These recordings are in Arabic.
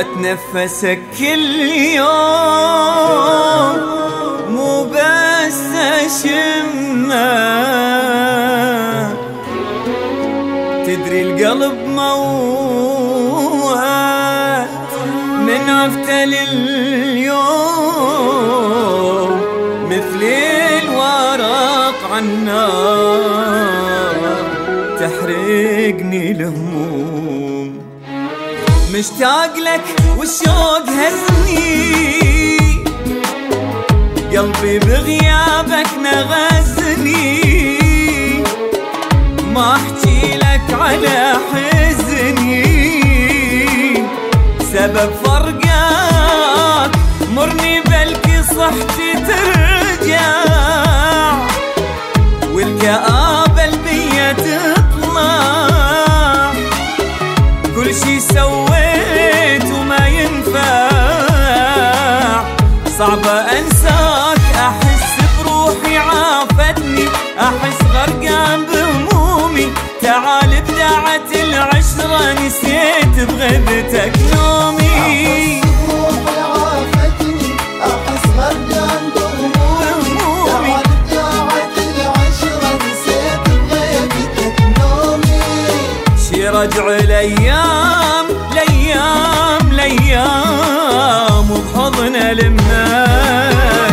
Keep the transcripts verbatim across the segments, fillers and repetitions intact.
اتنفسك كل يوم مو بس اشمه، تدري القلب موت من عفته لليوم مثل الورق عالنار تحرقني الهموم. مشتاق لك والشوق هزني، قلبي بغيابك نغزني، ما احكي لك على حزني سبب فرقك مرني، بلكي صحتي ترجع والكآبة البيا تطلع. كل شي سويت وما ينفع، صعبة انساك، احس بروحي عافتني، احس غرقان بهمومي. تعال بداعة العشرة نسيت بغيبتك نومي. رجع الايام الايام الايام وبحضنه لمناك.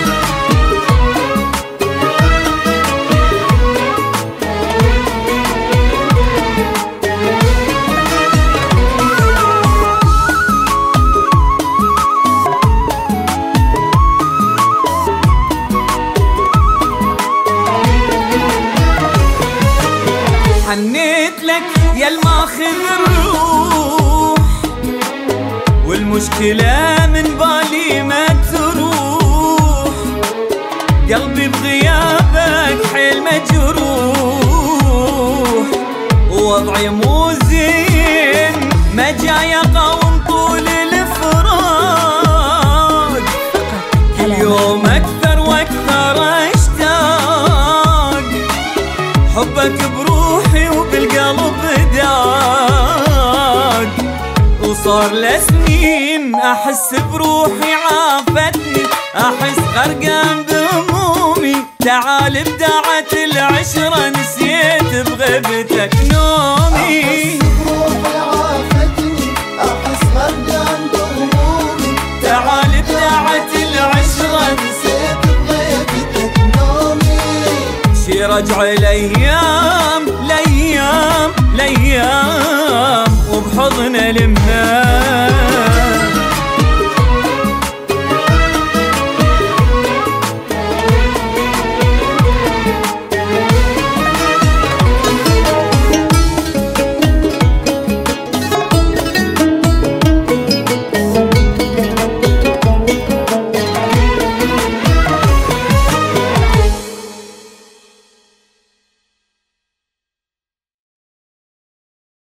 حنيت لك يا الماخذ الروح، والمشكلة من بالي ما تروح. قلبي بغيابك حيل مجروح، ووضعي مو زين، ما جاي اقاوم طول الفراق. كل يوم اكثر واكثر اشتاق، حبك بروحي وبالقلب داق. وصار لسنين احس بروحي عافتني، احس غرقان بهمومي. تعال بداعة العشرة نسيت بغيبتك نومي. احس بروحي عافتني، احس غرقان بهمومي. تعال بداعة العشرة نسيت بغيبتك نومي. شي رجع الايام الايام الايام وبحضنه لمناك.